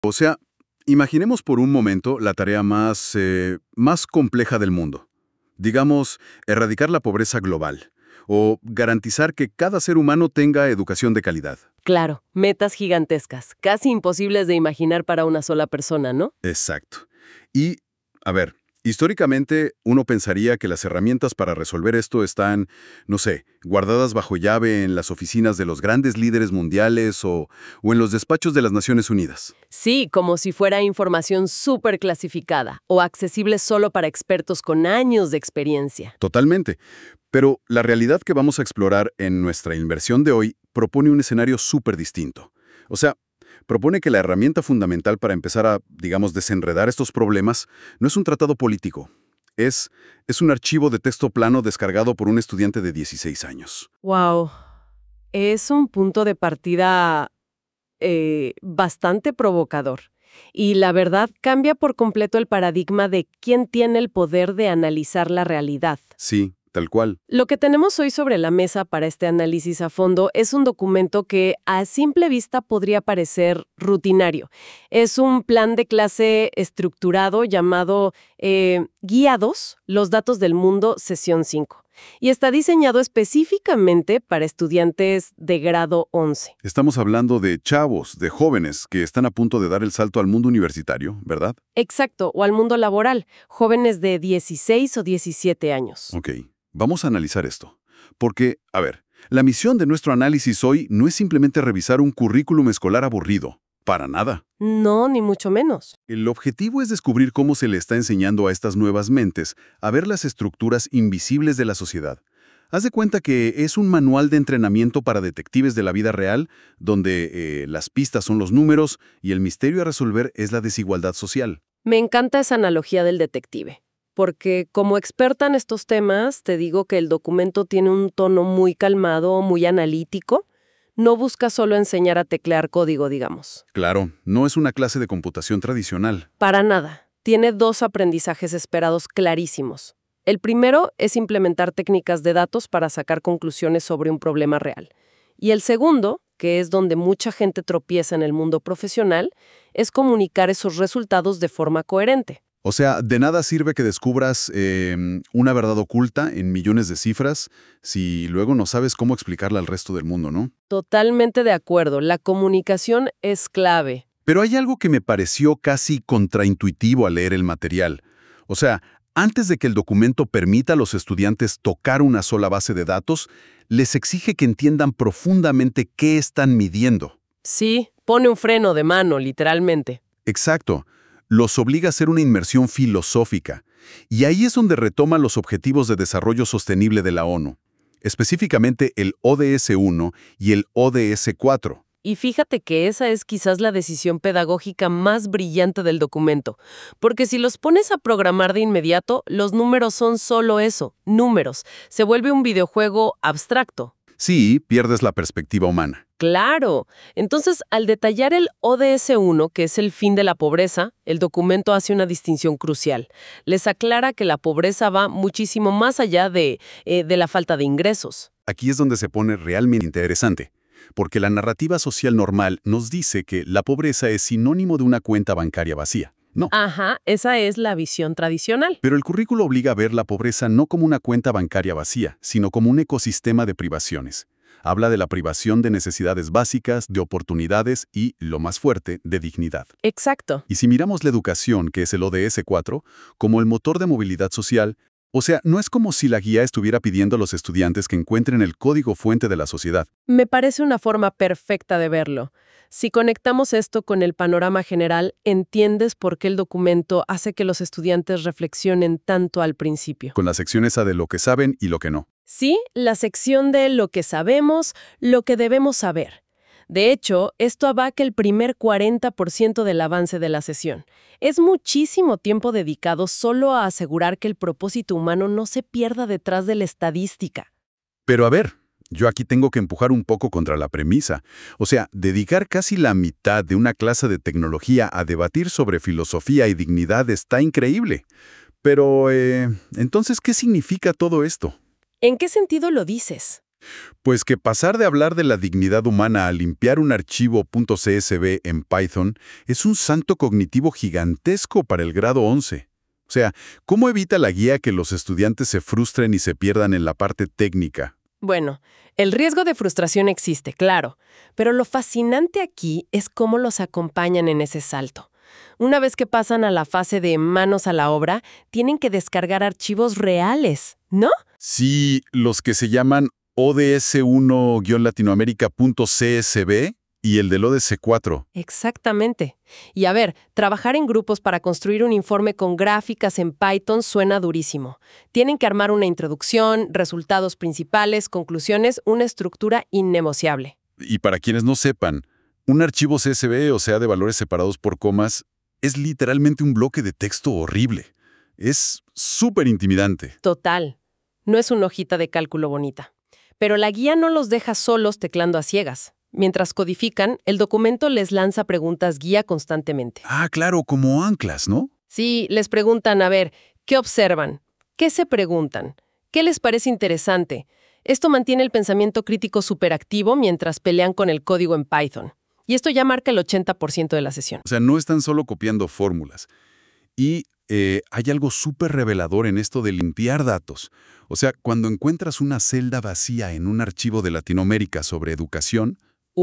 O sea, imaginemos por un momento la tarea más compleja del mundo. Digamos, erradicar la pobreza global o garantizar que cada ser humano tenga educación de calidad. Claro, metas gigantescas, casi imposibles de imaginar para una sola persona, ¿no? Exacto. Y, a ver, históricamente uno pensaría que las herramientas para resolver esto están, no sé, guardadas bajo llave en las oficinas de los grandes líderes mundiales o en los despachos de las Naciones Unidas. Sí, como si fuera información súper clasificada o accesible solo para expertos con años de experiencia. Totalmente. Pero la realidad que vamos a explorar en nuestra inversión de hoy propone un escenario súper distinto. O sea, propone que la herramienta fundamental para empezar a, digamos, desenredar estos problemas no es un tratado político. Es un archivo de texto plano descargado por un estudiante de 16 años. Wow, es un punto de partida bastante provocador. Y la verdad cambia por completo el paradigma de quién tiene el poder de analizar la realidad. Sí, tal cual. Lo que tenemos hoy sobre la mesa para este análisis a fondo es un documento que a simple vista podría parecer rutinario. Es un plan de clase estructurado llamado Guía 2, Los datos del mundo, sesión 5. Y está diseñado específicamente para estudiantes de grado 11. Estamos hablando de chavos, de jóvenes que están a punto de dar el salto al mundo universitario, ¿verdad? Exacto, o al mundo laboral, jóvenes de 16 o 17 años. Ok, vamos a analizar esto. Porque, a ver, la misión de nuestro análisis hoy no es simplemente revisar un currículum escolar aburrido. Para nada. No, ni mucho menos. El objetivo es descubrir cómo se le está enseñando a estas nuevas mentes a ver las estructuras invisibles de la sociedad. Haz de cuenta que es un manual de entrenamiento para detectives de la vida real, donde las pistas son los números y el misterio a resolver es la desigualdad social. Me encanta esa analogía del detective, porque como experta en estos temas, te digo que el documento tiene un tono muy calmado, muy analítico. No busca solo enseñar a teclear código, digamos. Claro, no es una clase de computación tradicional. Para nada. Tiene dos aprendizajes esperados clarísimos. El primero es implementar técnicas de datos para sacar conclusiones sobre un problema real. Y el segundo, que es donde mucha gente tropieza en el mundo profesional, es comunicar esos resultados de forma coherente. O sea, de nada sirve que descubras una verdad oculta en millones de cifras si luego no sabes cómo explicarla al resto del mundo, ¿no? Totalmente de acuerdo. La comunicación es clave. Pero hay algo que me pareció casi contraintuitivo al leer el material. O sea, antes de que el documento permita a los estudiantes tocar una sola base de datos, les exige que entiendan profundamente qué están midiendo. Sí, pone un freno de mano, literalmente. Exacto. Los obliga a hacer una inmersión filosófica. Y ahí es donde retoma los Objetivos de Desarrollo Sostenible de la ONU, específicamente el ODS 1 y el ODS 4. Y fíjate que esa es quizás la decisión pedagógica más brillante del documento, porque si los pones a programar de inmediato, los números son solo eso, números. Se vuelve un videojuego abstracto. Sí, pierdes la perspectiva humana. ¡Claro! Entonces, al detallar el ODS 1, que es el fin de la pobreza, el documento hace una distinción crucial. Les aclara que la pobreza va muchísimo más allá de la falta de ingresos. Aquí es donde se pone realmente interesante, porque la narrativa social normal nos dice que la pobreza es sinónimo de una cuenta bancaria vacía. No. Ajá, esa es la visión tradicional. Pero el currículo obliga a ver la pobreza no como una cuenta bancaria vacía, sino como un ecosistema de privaciones. Habla de la privación de necesidades básicas, de oportunidades y, lo más fuerte, de dignidad. Exacto. Y si miramos la educación, que es el ODS 4, como el motor de movilidad social, o sea, no es como si la guía estuviera pidiendo a los estudiantes que encuentren el código fuente de la sociedad. Me parece una forma perfecta de verlo. Si conectamos esto con el panorama general, entiendes por qué el documento hace que los estudiantes reflexionen tanto al principio. Con la sección esa de lo que saben y lo que no. Sí, la sección de lo que sabemos, lo que debemos saber. De hecho, esto abarca el primer 40% del avance de la sesión. Es muchísimo tiempo dedicado solo a asegurar que el propósito humano no se pierda detrás de la estadística. Pero a ver, yo aquí tengo que empujar un poco contra la premisa. O sea, dedicar casi la mitad de una clase de tecnología a debatir sobre filosofía y dignidad está increíble. Pero, entonces, ¿qué significa todo esto? ¿En qué sentido lo dices? Pues que pasar de hablar de la dignidad humana a limpiar un archivo .csv en Python es un salto cognitivo gigantesco para el grado 11. O sea, ¿cómo evita la guía que los estudiantes se frustren y se pierdan en la parte técnica? Bueno, el riesgo de frustración existe, claro, pero lo fascinante aquí es cómo los acompañan en ese salto. Una vez que pasan a la fase de manos a la obra, tienen que descargar archivos reales, ¿no? Sí, los que se llaman ODS1-latinoamerica.csv y el del ODS4. Exactamente. Y a ver, trabajar en grupos para construir un informe con gráficas en Python suena durísimo. Tienen que armar una introducción, resultados principales, conclusiones, una estructura innegociable. Y para quienes no sepan, un archivo CSV, o sea, de valores separados por comas, es literalmente un bloque de texto horrible. Es súper intimidante. Total. No es una hojita de cálculo bonita. Pero la guía no los deja solos teclando a ciegas. Mientras codifican, el documento les lanza preguntas guía constantemente. Ah, claro, como anclas, ¿no? Sí, les preguntan, a ver, ¿qué observan? ¿Qué se preguntan? ¿Qué les parece interesante? Esto mantiene el pensamiento crítico superactivo mientras pelean con el código en Python. Y esto ya marca el 80% de la sesión. O sea, no están solo copiando fórmulas. Y hay algo súper revelador en esto de limpiar datos. O sea, cuando encuentras una celda vacía en un archivo de Latinoamérica sobre educación...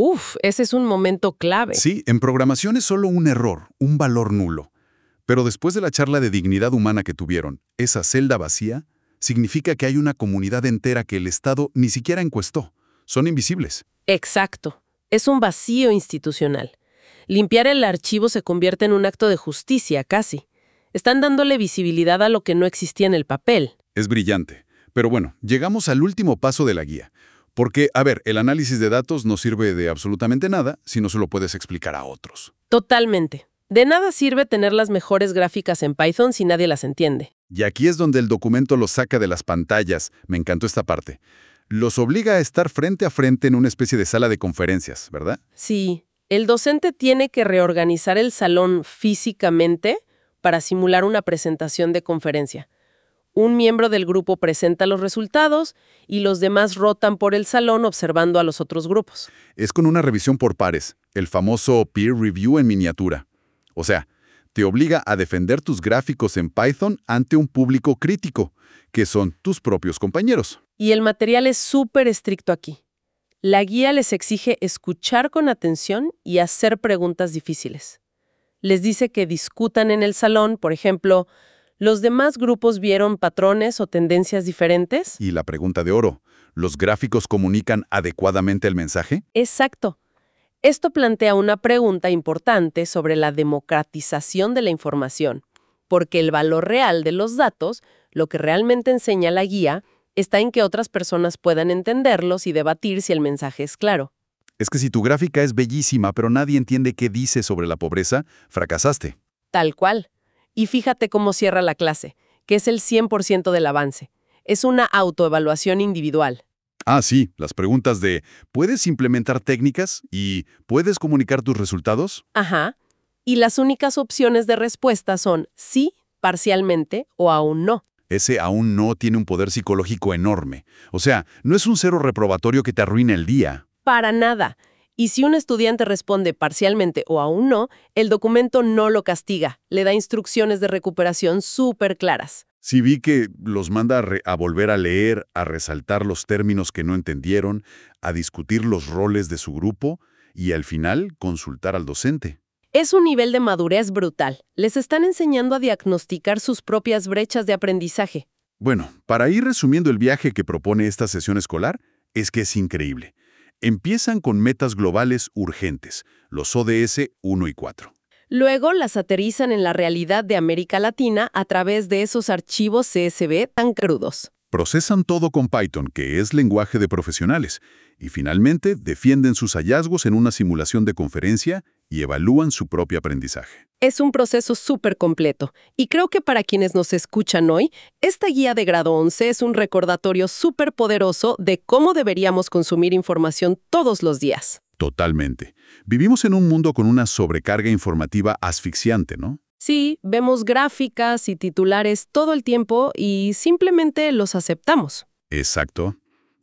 Ese es un momento clave. Sí, en programación es solo un error, un valor nulo. Pero después de la charla de dignidad humana que tuvieron, esa celda vacía significa que hay una comunidad entera que el Estado ni siquiera encuestó. Son invisibles. Exacto. Es un vacío institucional. Limpiar el archivo se convierte en un acto de justicia, casi. Están dándole visibilidad a lo que no existía en el papel. Es brillante. Pero bueno, llegamos al último paso de la guía. Porque, a ver, el análisis de datos no sirve de absolutamente nada si no se lo puedes explicar a otros. Totalmente. De nada sirve tener las mejores gráficas en Python si nadie las entiende. Y aquí es donde el documento los saca de las pantallas. Me encantó esta parte. Los obliga a estar frente a frente en una especie de sala de conferencias, ¿verdad? Sí. El docente tiene que reorganizar el salón físicamente para simular una presentación de conferencia. Un miembro del grupo presenta los resultados y los demás rotan por el salón observando a los otros grupos. Es con una revisión por pares, el famoso peer review en miniatura. O sea, te obliga a defender tus gráficos en Python ante un público crítico, que son tus propios compañeros. Y el material es súper estricto aquí. La guía les exige escuchar con atención y hacer preguntas difíciles. Les dice que discutan en el salón, por ejemplo, ¿los demás grupos vieron patrones o tendencias diferentes? Y la pregunta de oro, ¿los gráficos comunican adecuadamente el mensaje? Exacto. Esto plantea una pregunta importante sobre la democratización de la información, porque el valor real de los datos, lo que realmente enseña la guía, está en que otras personas puedan entenderlos y debatir si el mensaje es claro. Es que si tu gráfica es bellísima, pero nadie entiende qué dice sobre la pobreza, fracasaste. Tal cual. Y fíjate cómo cierra la clase, que es el 100% del avance. Es una autoevaluación individual. Ah, sí, las preguntas de ¿puedes implementar técnicas? Y ¿puedes comunicar tus resultados? Ajá. Y las únicas opciones de respuesta son sí, parcialmente o aún no. Ese aún no tiene un poder psicológico enorme. O sea, no es un cero reprobatorio que te arruine el día. Para nada. Y si un estudiante responde parcialmente o aún no, el documento no lo castiga, le da instrucciones de recuperación súper claras. Sí vi que los manda a volver a leer, a resaltar los términos que no entendieron, a discutir los roles de su grupo y al final consultar al docente. Es un nivel de madurez brutal. Les están enseñando a diagnosticar sus propias brechas de aprendizaje. Bueno, para ir resumiendo el viaje que propone esta sesión escolar, es que es increíble. Empiezan con metas globales urgentes, los ODS 1 y 4. Luego las aterrizan en la realidad de América Latina a través de esos archivos CSV tan crudos. Procesan todo con Python, que es lenguaje de profesionales, y finalmente defienden sus hallazgos en una simulación de conferencia y evalúan su propio aprendizaje. Es un proceso súper completo, y creo que para quienes nos escuchan hoy, esta guía de grado 11 es un recordatorio súper poderoso de cómo deberíamos consumir información todos los días. Totalmente. Vivimos en un mundo con una sobrecarga informativa asfixiante, ¿no? Sí, vemos gráficas y titulares todo el tiempo y simplemente los aceptamos. Exacto.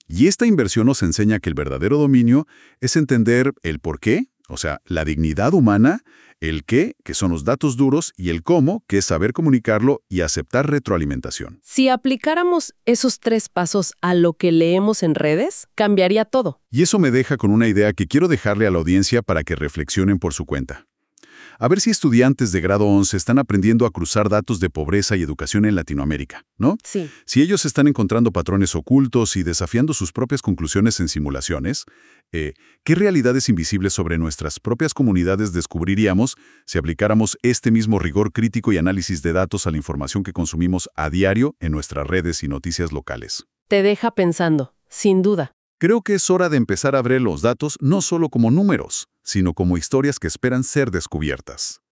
Y esta inversión nos enseña que el verdadero dominio es entender el por qué, o sea, la dignidad humana, el qué, que son los datos duros, y el cómo, que es saber comunicarlo y aceptar retroalimentación. Si aplicáramos esos 3 pasos a lo que leemos en redes, cambiaría todo. Y eso me deja con una idea que quiero dejarle a la audiencia para que reflexionen por su cuenta. A ver si estudiantes de grado 11 están aprendiendo a cruzar datos de pobreza y educación en Latinoamérica, ¿no? Sí. Si ellos están encontrando patrones ocultos y desafiando sus propias conclusiones en simulaciones, ¿qué realidades invisibles sobre nuestras propias comunidades descubriríamos si aplicáramos este mismo rigor crítico y análisis de datos a la información que consumimos a diario en nuestras redes y noticias locales? Te deja pensando, sin duda. Creo que es hora de empezar a ver los datos no solo como números, sino como historias que esperan ser descubiertas.